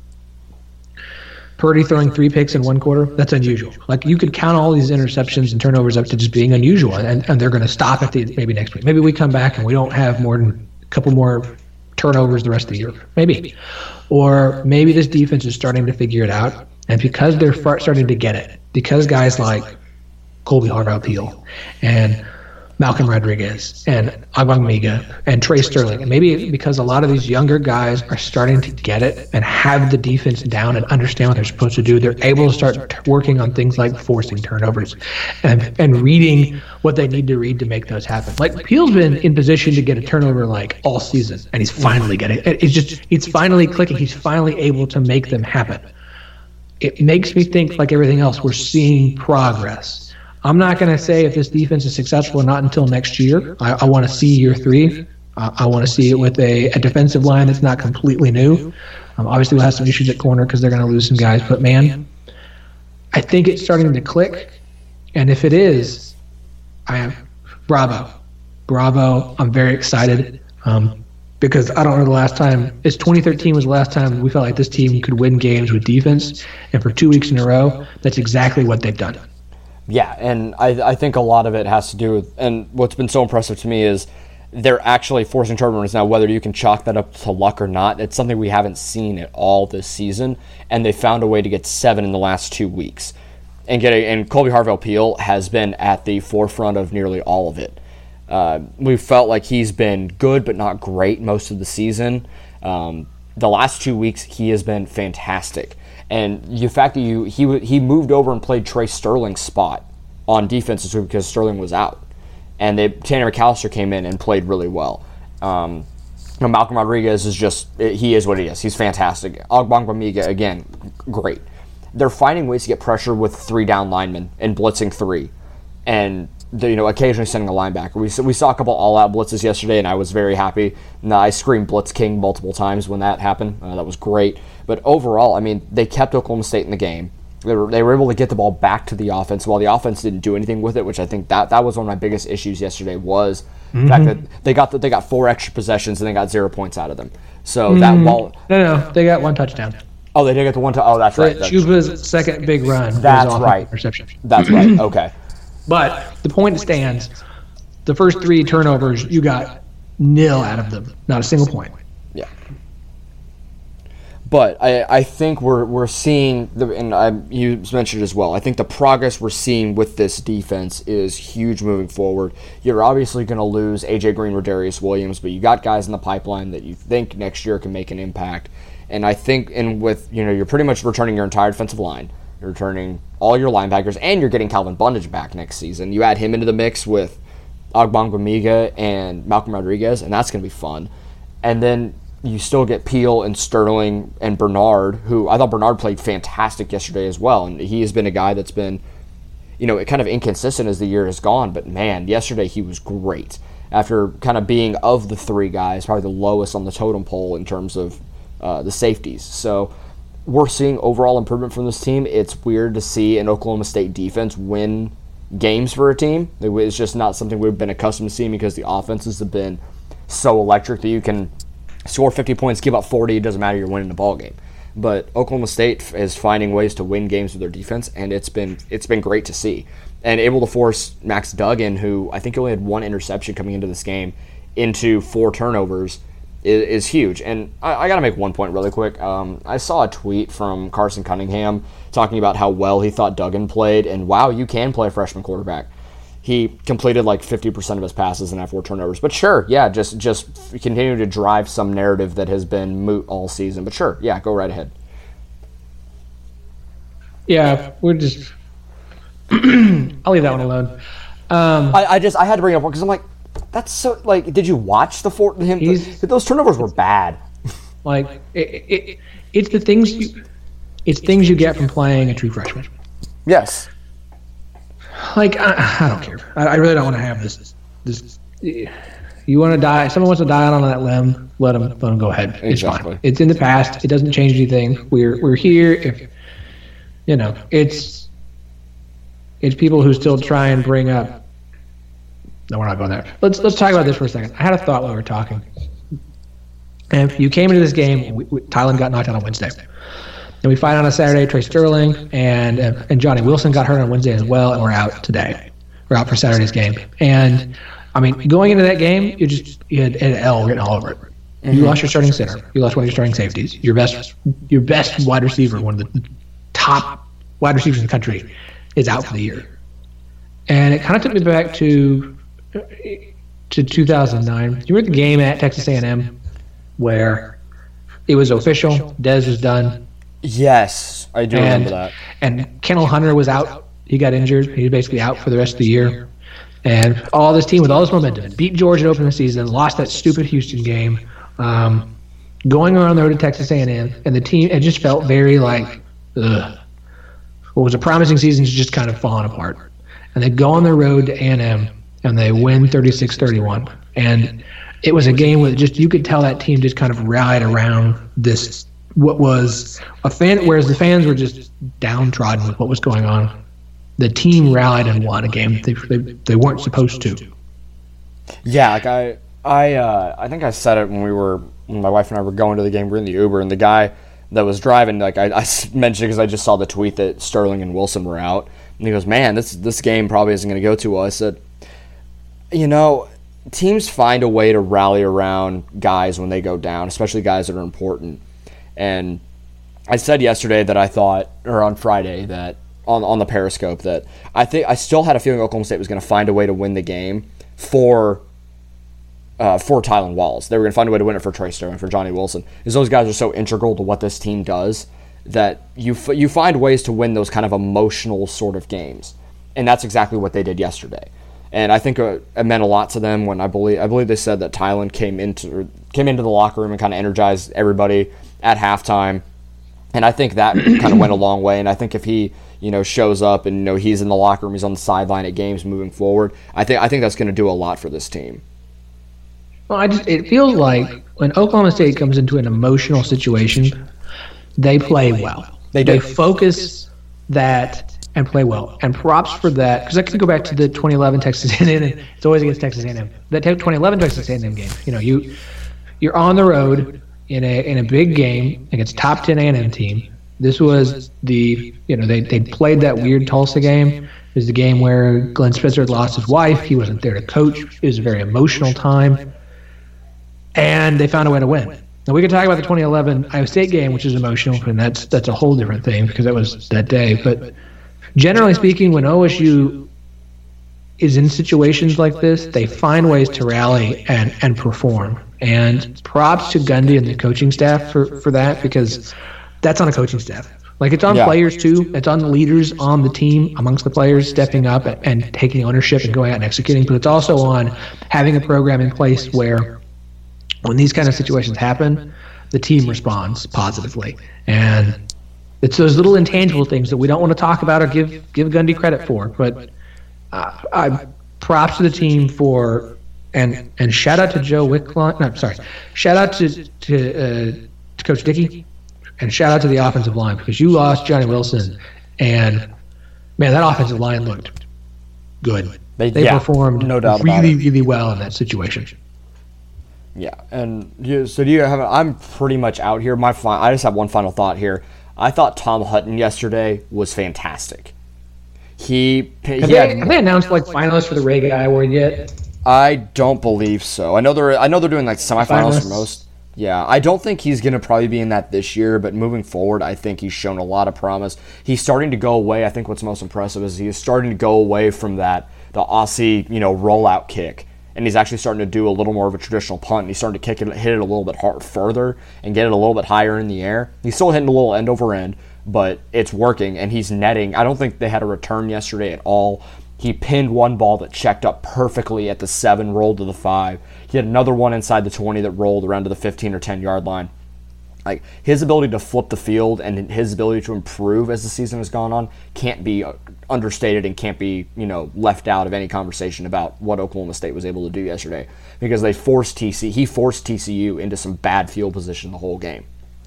Purdy throwing three picks in one quarter, that's unusual. Like, you could count all these interceptions and turnovers up to just being unusual, and, and they're going to stop at the maybe next week. Maybe we come back and we don't have more than a couple more turnovers the rest of the year. Maybe. Or maybe this defense is starting to figure it out, and because they're far, starting to get it, because guys like Colby Harvell-Peel and Malcolm Rodriguez and Ogbongbemiga and Trey Sterling, and maybe because a lot of these younger guys are starting to get it and have the defense down and understand what they're supposed to do, they're able to start t- working on things like forcing turnovers and and reading what they need to read to make those happen. Like, Peel's been in position to get a turnover like all season, and he's finally getting it. It's just it's finally clicking. He's finally able to make them happen. It makes me think, like everything else, we're seeing progress. I'm not going to say if this defense is successful or not until next year. I, I want to see year three. Uh, I want to see it with a, a defensive line that's not completely new. Um, obviously, we'll have some issues at corner because they're going to lose some guys. But, man, I think it's starting to click. And if it is, I am bravo. Bravo. I'm very excited um, because I don't know the last time. It's twenty thirteen was the last time we felt like this team could win games with defense. And for two weeks in a row, that's exactly what they've done. Yeah, and I, I think a lot of it has to do with, and what's been so impressive to me is they're actually forcing turnovers now, whether you can chalk that up to luck or not. It's something we haven't seen at all this season, and they found a way to get seven in the last two weeks. And getting and Colby Harvell-Peel has been at the forefront of nearly all of it. Uh, we felt like he's been good but not great most of the season. Um, the last two weeks, he has been fantastic. And the fact that you he he moved over and played Trey Sterling's spot on defense this week because Sterling was out, and they, Tanner McAllister came in and played really well. Um, you know, Malcolm Rodriguez is just he is what he is. He's fantastic. Ogbongbemiga, again, great. They're finding ways to get pressure with three down linemen and blitzing three, and the, you know occasionally sending a linebacker. We we saw a couple all out blitzes yesterday, and I was very happy. And I screamed Blitz King multiple times when that happened. Uh, that was great. But overall, I mean, they kept Oklahoma State in the game. They were, they were able to get the ball back to the offense while the offense didn't do anything with it, which I think that, that was one of my biggest issues yesterday was mm-hmm. the fact that they got the, they got four extra possessions and they got zero points out of them. So mm-hmm. that while no no they got one touchdown. Oh, they did get the one. To, oh, that's right. Chuba's second big run. That's right. Interception. That's right. Okay. But the point stands. The first three turnovers, you got nil out of them. Not a single point. Yeah. But I, I think we're we're seeing, the, and I, you mentioned it as well, I think the progress we're seeing with this defense is huge moving forward. You're obviously going to lose A J Green or Darius Williams, but you got guys in the pipeline that you think next year can make an impact. And I think, and with, you know, you're pretty much returning your entire defensive line. You're returning all your linebackers, and you're getting Calvin Bundage back next season. You add him into the mix with Ogbongbemiga and Malcolm Rodriguez, and that's going to be fun. And then you still get Peel and Sterling and Bernard, who I thought Bernard played fantastic yesterday as well. And he has been a guy that's been, you know, kind of inconsistent as the year has gone. But, man, yesterday he was great. After kind of being, of the three guys, probably the lowest on the totem pole in terms of uh, the safeties. So we're seeing overall improvement from this team. It's weird to see an Oklahoma State defense win games for a team. It's just not something we've been accustomed to seeing because the offenses have been so electric that you can score fifty points, give up forty, it doesn't matter, you're winning the ball game. But Oklahoma State is finding ways to win games with their defense, and it's been it's been great to see. And able to force Max Duggan, who I think only had one interception coming into this game, into four turnovers is, is huge. And I, I got to make one point really quick. Um, I saw a tweet from Carson Cunningham talking about how well he thought Duggan played, and wow, you can play a freshman quarterback. He completed like fifty percent of his passes and had four turnovers. But sure, yeah, just just continue to drive some narrative that has been moot all season. But sure, yeah, go right ahead. Yeah, we're just... I'll leave that one alone. Um, I, I just I had to bring it up because I'm like, that's so like. Did you watch the four? Him the, those turnovers were bad. Like it, it, it's the things you, it's things you get from playing a true freshman. Yes. Like I, I don't care. I, I really don't want to have this. This you want to die. Someone wants to die out on that limb. Let them. Let them go ahead. It's exactly. fine. It's in the past. It doesn't change anything. We're we're here. If you know, it's. It's people who still try and bring up. No, we're not going there. Let's let's talk about this for a second. I had a thought while we were talking. And if you came into this game, we, we, Tylen got knocked out on Wednesday. And we fight on a Saturday. Trey Sterling and uh, and Johnny Wilson got hurt on Wednesday as well, and we're out today. We're out for Saturday's game. And I mean, going into that game, you just you had an L written all over it. Mm-hmm. You lost your starting center. You lost one of your starting safeties. Your best your best wide receiver, one of the top wide receivers in the country, is out for the year. And it kind of took me back to to two thousand nine. You were at the game at Texas A and M where it was official. Dez was done. Yes, I do and, remember that. And Kendall Hunter was out. He got injured. He was basically out for the rest of the year. And all this team with all this momentum beat Georgia to open the season, lost that stupid Houston game, um, going around the road to Texas A and M, and the team, it just felt very like, ugh. What was a promising season is just kind of falling apart. And they go on the road to A and M, and they win thirty-six thirty-one. And it was a game where just you could tell that team just kind of rallied around this, what was a fan, whereas the fans were just downtrodden with what was going on. The team rallied and won a game they they, they weren't supposed to. Yeah, like I I uh, I think I said it when we were when my wife and I were going to the game. We were in the Uber, and the guy that was driving, like I, I mentioned because I just saw the tweet that Sterling and Wilson were out, and he goes, "Man, this this game probably isn't going to go too well." I said, "You know, teams find a way to rally around guys when they go down, especially guys that are important." And I said yesterday that I thought, or on Friday, that on on the Periscope, that I think I still had a feeling Oklahoma State was going to find a way to win the game for uh, for Tylan Wallace. They were going to find a way to win it for Trey Sterling, for Johnny Wilson, because those guys are so integral to what this team does that you f- you find ways to win those kind of emotional sort of games, and that's exactly what they did yesterday. And I think uh, it meant a lot to them when I believe I believe they said that Tylan came into came into the locker room and kind of energized everybody at halftime, and I think that kind of went a long way. And I think if he you know shows up and you know he's in the locker room, he's on the sideline at games moving forward, I think I think that's going to do a lot for this team. Well, I just it feels like when Oklahoma State comes into an emotional situation, they play well. They do. They focus that and play well. And props for that, because I can go back to the twenty eleven Texas A and M, and it's always against Texas A and M. That twenty eleven Texas A and M game, you know, you you're on the road in a in a big game against top ten A and M team. This was the you know they they played that weird Tulsa game. It was the game where Glenn Spitzer had lost his wife. He wasn't there to coach. It was a very emotional time, and they found a way to win. Now we can talk about the twenty eleven Iowa State game, which is emotional, and that's that's a whole different thing because that was that day, but. Generally speaking, when O S U is in situations like this, they find ways to rally and, and perform. And props to Gundy and the coaching staff for, for that, because that's on a coaching staff. Like, it's on Yeah. players too. It's on the leaders on the team, amongst the players stepping up and, and taking ownership and going out and executing. But it's also on having a program in place where when these kind of situations happen, the team responds positively. And it's those little intangible things that we don't want to talk about or give give Gundy credit for. But uh, I props to the team for and and shout out to Joe Wickline. No, I'm sorry. Shout out to to, uh, to Coach Dickey, and shout out to the offensive line, because you lost Johnny Wilson, and man, that offensive line looked good. They- They yeah, performed no doubt about really, it. really well in that situation. Yeah, and you, so do you have? I'm pretty much out here. My fi- I just have one final thought here. I thought Tom Hutton yesterday was fantastic. He he Have, had, they, have they announced like finalists for the Ray Guy Award yet? I don't believe so. I know they're I know they're doing like semifinals for Finalists? most. Yeah, I don't think he's going to probably be in that this year, but moving forward, I think he's shown a lot of promise. He's starting to go away. I think what's most impressive is he's starting to go away from that the Aussie, you know, rollout kick, and he's actually starting to do a little more of a traditional punt. And he's starting to kick it, hit it a little bit hard, further, and get it a little bit higher in the air. He's still hitting a little end over end, but it's working, and he's netting. I don't think they had a return yesterday at all. He pinned one ball that checked up perfectly at the seven, rolled to the five. He had another one inside the twenty that rolled around to the fifteen or ten yard line. Like, his ability to flip the field and his ability to improve as the season has gone on can't be understated and can't be, you know, left out of any conversation about what Oklahoma State was able to do yesterday, because they forced T C. He forced T C U into some bad field position the whole game.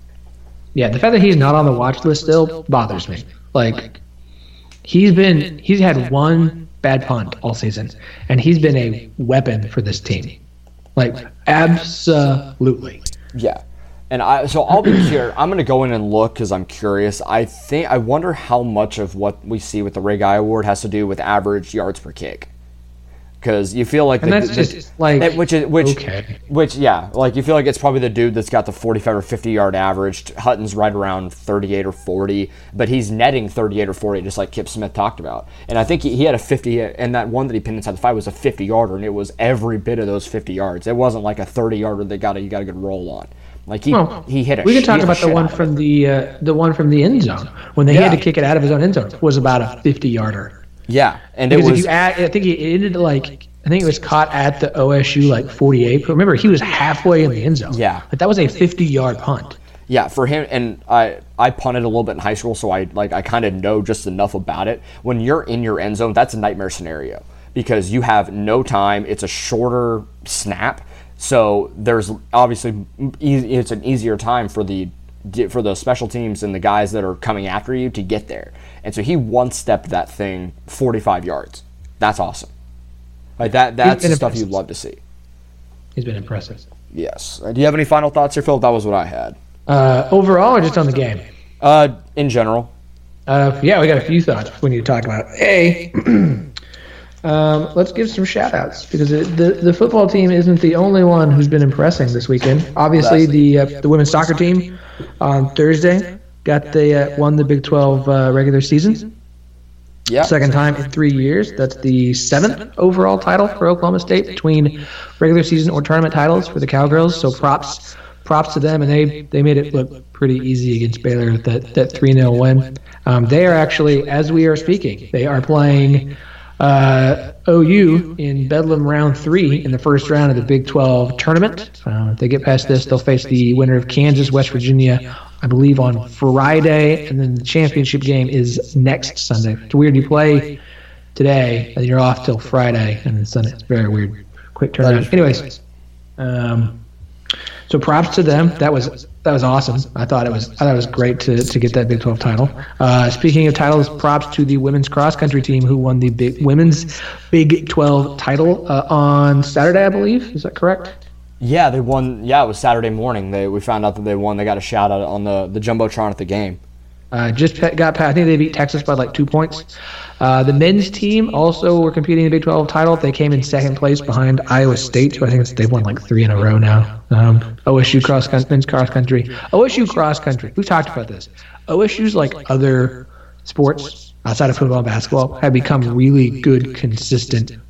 Yeah, the fact that he's not on the watch list still bothers me. Like, he's been he's had one bad punt all season, and he's been a weapon for this team. Like, absolutely. Yeah. And I so I'll be here. I'm going to go in and look because I'm curious. I think I wonder how much of what we see with the Ray Guy Award has to do with average yards per kick. Because you feel like And the, that's the, just, like, that- which is which okay. which yeah, like you feel like it's probably the dude that's got the forty-five or fifty yard average. Hutton's right around thirty-eight or forty, but he's netting thirty-eight or forty, just like Kip Smith talked about. And I think he, he had a fifty, and that one that he pinned inside the five was a fifty yarder, and it was every bit of those fifty yards. It wasn't like a thirty yarder that got a, you got a good roll on. Like he Well, he hit a. We can sh- talk he hit about the shit one out of from it. the uh, the one from the end zone when they Yeah. had to kick it out of his own end zone. Was about a fifty yarder. Yeah, and it Because if was you add, I think he ended like I think it was caught at the O S U like forty-eight. But remember, he was halfway in the end zone. Yeah. like that was a fifty-yard punt. yeah for him. And I I punted a little bit in high school, so I like I kind of know just enough about it. When you're in your end zone, that's a nightmare scenario because you have no time. It's a shorter snap. So there's obviously easy, it's an easier time for the for the special teams and the guys that are coming after you to get there. And so he one-stepped that thing forty-five yards. That's awesome. Like that that's been the stuff impressive. you'd love to see. He's been impressive. Yes. Uh, do you have any final thoughts here, Phil? That was what I had. Uh, overall, or just on the game? Uh, in general. Uh, yeah, we got a few thoughts we need to talk about. A, um, let's give some shout-outs because it, the the football team isn't the only one who's been impressing this weekend. Obviously, the uh, the women's soccer team on Thursday got the uh, won the Big twelve uh, regular season. Yeah. Second time in three years. That's the seventh overall title for Oklahoma State between regular season or tournament titles for the Cowgirls. So props props to them, and they, they made it look pretty easy against Baylor with that, that three nil win. Um, they are actually, as we are speaking, they are playing uh, O U in Bedlam round three in the first round of the Big twelve tournament. Um, if they get past this, they'll face the winner of Kansas, West Virginia, I believe on Friday, and then the championship game is next Sunday. It's weird. You play today, and you're off till Friday, and then Sunday. It's very weird. Quick turnaround. Anyways, um, so props to them. That was that was awesome. I thought it was I thought it was great to, to get that Big twelve title. Uh, speaking of titles, props to the women's cross country team who won the big women's Big twelve title uh, on Saturday, I believe. Is that correct? Yeah, they won. Yeah, it was Saturday morning. They we found out that they won. They got a shout out on the the jumbotron at the game. Uh, just pe- got past. I think they beat Texas by like two points. Uh, the men's team also were competing in the Big twelve title. They came in second place behind Iowa State, who I think it's, they've won like three in a row now. Um, O S U cross country, men's cross country. O S U cross country. We've talked about this. O S U's like other sports outside of football and basketball have become really good, consistent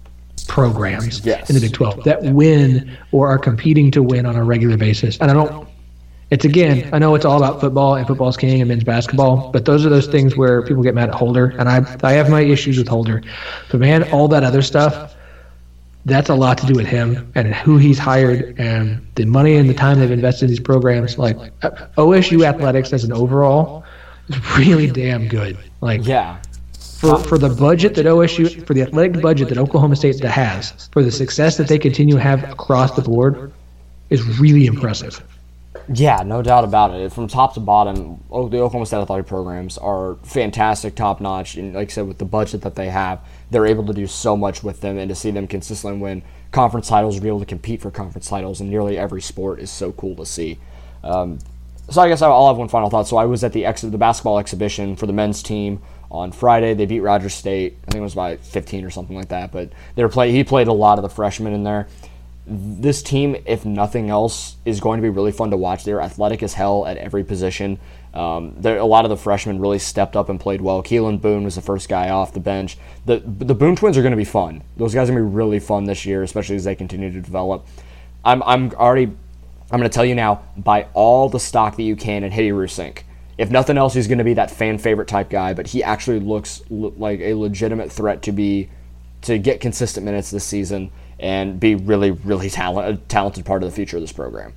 programs yes. in the Big twelve that win or are competing to win on a regular basis. And I don't, it's again, I know it's all about football and football's king and men's basketball, but those are those things where people get mad at Holder, and I I have my issues with Holder. But man, all that other stuff, that's a lot to do with him and who he's hired and the money and the time they've invested in these programs. Like O S U athletics as an overall is really damn good. Like yeah. For, for the budget that O S U, for the athletic budget that Oklahoma State has, for the success that they continue to have across the board, is really impressive. Yeah, no doubt about it. From top to bottom, oh, the Oklahoma State athletic programs are fantastic, top-notch, and like I said, with the budget that they have, they're able to do so much with them, and to see them consistently win conference titles, be able to compete for conference titles in nearly every sport is so cool to see. Um, so I guess I'll have one final thought. So I was at the ex- the basketball exhibition for the men's team on Friday. They beat Rogers State. I think it was by fifteen or something like that, but they were play- he played a lot of the freshmen in there. This team, if nothing else, is going to be really fun to watch. They're athletic as hell at every position. Um, a lot of the freshmen really stepped up and played well. Keelan Boone was the first guy off the bench. The the Boone twins are going to be fun. Those guys are going to be really fun this year, especially as they continue to develop. I'm I'm already I'm going to tell you now, buy all the stock that you can in Hideo Sink. If nothing else, he's going to be that fan favorite type guy, but he actually looks l- like a legitimate threat to be to get consistent minutes this season and be really, really talent, a talented part of the future of this program.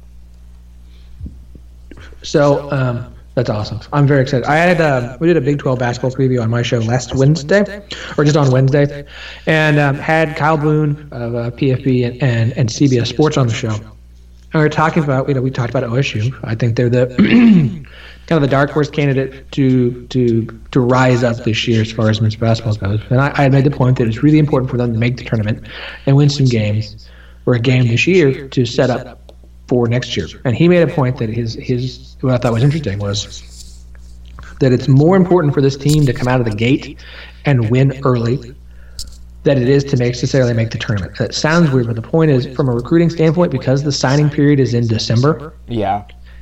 So um, that's awesome. I'm very excited. I had um, we did a Big twelve basketball preview on my show last Wednesday, or just on Wednesday, and um, had Kyle Boone of uh, P F B and, and, and C B S Sports on the show. And we were talking about, you know, we talked about O S U. I think they're the kind of the dark horse candidate to to to rise up this year as far as men's basketball goes. And I, I made the point that it's really important for them to make the tournament and win some games, or a game this year, to set up for next year. And he made a point that his his what I thought was interesting was that it's more important for this team to come out of the gate and win early than it is to necessarily make the tournament. That sounds weird, but the point is, from a recruiting standpoint, because the signing period is in December, yeah,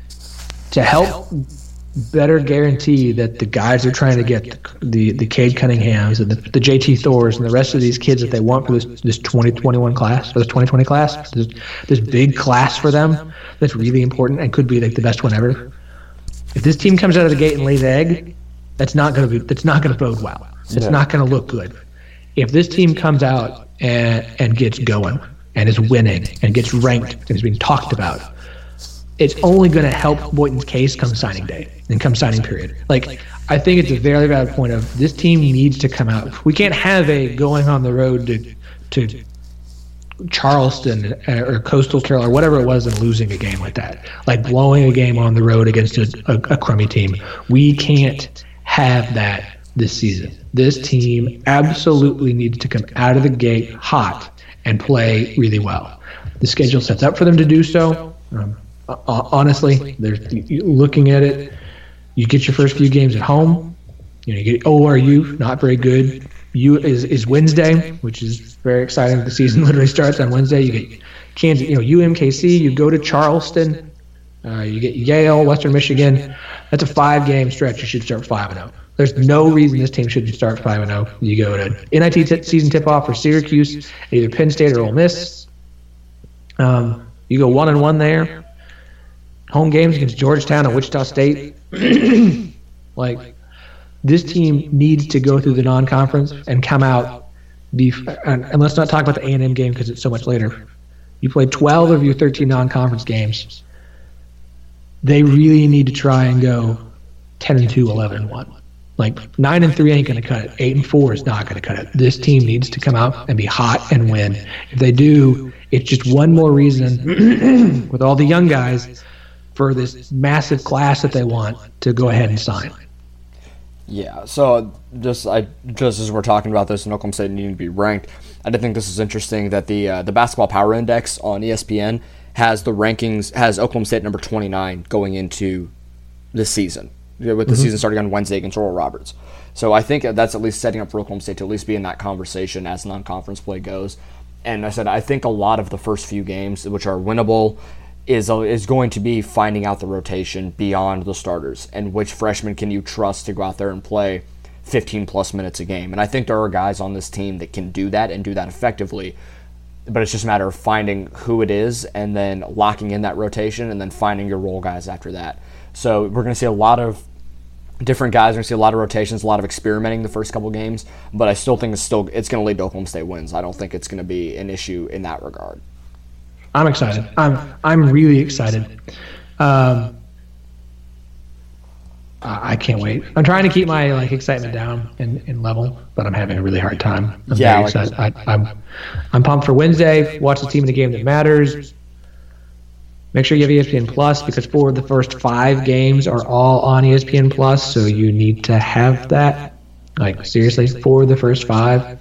to help better guarantee that the guys are trying to get the the, the Cade Cunninghams and the, the J T Thors and the rest of these kids that they want for this this twenty twenty-one class, or this twenty twenty class, this, this big class for them that's really important and could be like the best one ever. If this team comes out of the gate and lays egg, that's not going to be that's not going to bode well. It's Yeah. not going to look good. If this team comes out and and gets going and is winning and gets ranked and is being talked about, it's only going to help Boynton's case come signing day and come signing period. Like, I think it's a very valid point of this team needs to come out. We can't have a going on the road to to Charleston or Coastal Carolina or whatever it was and losing a game like that, like blowing a game on the road against a, a, a crummy team. We can't have that this season. This team absolutely needs to come out of the gate hot and play really well. The schedule sets up for them to do so. Um, Uh, honestly, there's looking at it, you get your first few games at home. You know, you get O R U, not very good. U is is Wednesday, which is very exciting. The season literally starts on Wednesday. You get Kansas, you know, U M K C. You go to Charleston. Uh, you get Yale, Western Michigan. That's a five-game stretch. You should start five and zero. There's no reason this team shouldn't start five and zero. You go to N I T t- season tip-off for Syracuse, either Penn State or Ole Miss. Um, you go one and one there. Home games against Georgetown and Wichita State. Like, this team needs to go through the non-conference and come out. Be, and, and let's not talk about the A and M game because it's so much later. You played twelve of your thirteen non-conference games. They really need to try and go ten and two, eleven and one. Like, nine and three ain't going to cut it. eight and four is not going to cut it. This team needs to come out and be hot and win. If they do, it's just one more reason with all the young guys for this massive class that they want to go ahead and sign. Yeah, so just I just as we're talking about this and Oklahoma State needing to be ranked, I did think this is interesting that the uh, the Basketball Power Index on E S P N has the rankings, has Oklahoma State number twenty-nine going into this season, with the mm-hmm. season starting on Wednesday against Oral Roberts. So I think that's at least setting up for Oklahoma State to at least be in that conversation as non-conference play goes. And I said, I think a lot of the first few games, which are winnable, is is going to be finding out the rotation beyond the starters and which freshmen can you trust to go out there and play fifteen plus minutes a game. And I think there are guys on this team that can do that and do that effectively. but it's just a matter of finding who it is and then locking in that rotation and then finding your role guys after that. So we're going to see a lot of different guys. We're going to see a lot of rotations, a lot of experimenting the first couple games, but I still think it's still it's going to lead to Oklahoma State wins. I don't think it's going to be an issue in that regard. I'm excited. I'm I'm really excited. Um, I can't wait. I'm trying to keep my like excitement down and, and level, but I'm having a really hard time. I'm yeah, very like, excited. I, I'm I'm pumped for Wednesday. Watch the team in the game that matters. Make sure you have E S P N Plus because four of the first five games are all on E S P N Plus, so you need to have that. Like seriously, four of the first five,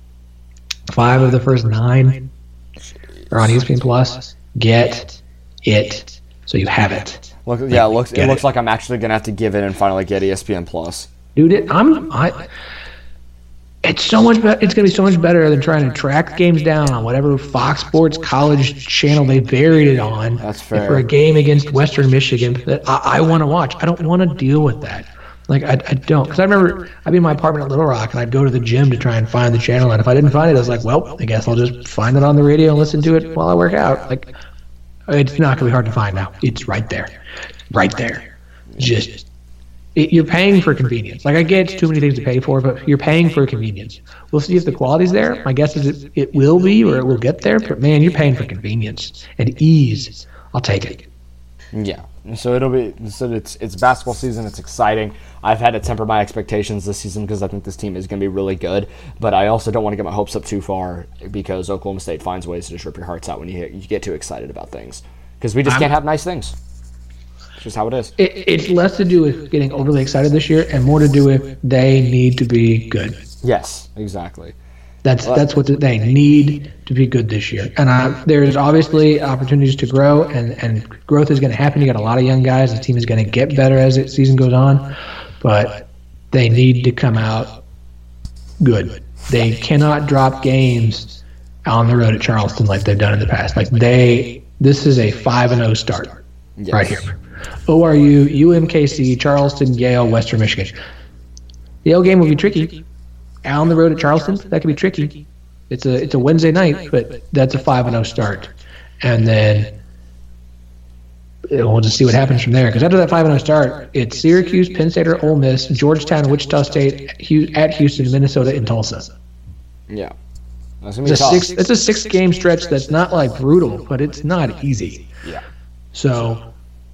five of the first nine are on E S P N Plus. Get it so you have it. Look, yeah, it Like, looks it get looks it. like I'm actually gonna have to give in and finally get E S P N Plus. Dude, it, I'm I. It's so much. Be- it's gonna be so much better than trying to track games down on whatever Fox Sports college channel they buried it on. That's fair. For a game against Western Michigan that I, I want to watch. I don't want to deal with that. Like I, I don't, because I remember I'd be in my apartment at Little Rock and I'd go to the gym to try and find the channel, and if I didn't find it, I was like, well, I guess I'll just find it on the radio and listen to it while I work out. Like, it's not gonna be hard to find now. It's right there, right there. Just. It, you're paying for convenience. Like I get it's too many things to pay for, but you're paying for convenience. We'll see if the quality's there. My guess is it, it will be, or it will get there. But man, you're paying for convenience and ease. I'll take it. Yeah. So it'll be. So it's it's basketball season. It's exciting. I've had to temper my expectations this season because I think this team is going to be really good. But I also don't want to get my hopes up too far because Oklahoma State finds ways to just rip your hearts out when you you get too excited about things because we just I'm, can't have nice things. Just how it is. It, it's less to do with getting overly excited this year, and more to do with they need to be good. Yes, exactly. That's that's what they need to be good this year. And I, there's obviously opportunities to grow, and, and growth is going to happen. You got a lot of young guys. The team is going to get better as the season goes on, but they need to come out good. They cannot drop games on the road at Charleston like they've done in the past. Like they, this is a five and zero start Yes. right here. O R U, U M K C, Charleston, Yale, Western Michigan. The Yale game will be tricky. On the road at Charleston, that could be tricky. It's a it's a Wednesday night, but that's a five and zero start, and then we'll just see what happens from there. Because after that five and zero start, it's Syracuse, Penn State, or Ole Miss, Georgetown, Wichita State, at Houston, Minnesota, and Tulsa. Yeah. That's gonna be It's a tough. six. It's a six game stretch that's not like brutal, but it's not easy. Yeah. So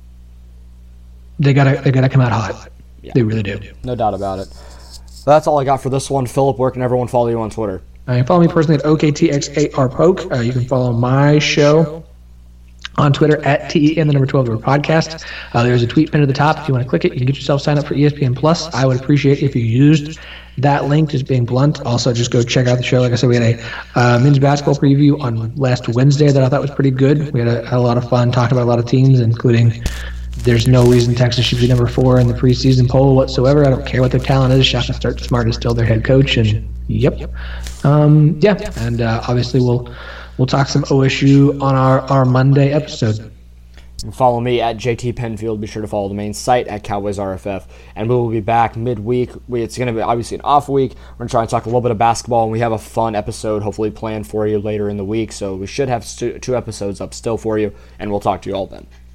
they gotta they gotta come out hot. Yeah. They really do. No doubt about it. So that's all I got for this one. Philip, where can everyone follow you on Twitter? Uh, you can follow me personally at O K T X A R Poke. Uh, you can follow my show on Twitter at T E N, the number twelve, the word podcast. Uh, there's a tweet pinned at the top. If you want to click it, you can get yourself signed up for E S P N Plus. I would appreciate if you used that link, just being blunt. Also, just go check out the show. Like I said, we had a uh, men's basketball preview on last Wednesday that I thought was pretty good. We had a, had a lot of fun talking about a lot of teams, including there's no reason Texas should be number four in the preseason poll whatsoever. I don't care what their talent is. Shaka Smart is still their head coach, and yep. Um, yeah, and uh, obviously we'll we'll talk some O S U on our, our Monday episode. You can follow me at J T Penfield. Be sure to follow the main site at Cowboys R F F. And we will be back midweek. We, it's going to be obviously an off week. We're going to try and talk a little bit of basketball, and we have a fun episode hopefully planned for you later in the week. So we should have stu- two episodes up still for you, and we'll talk to you all then.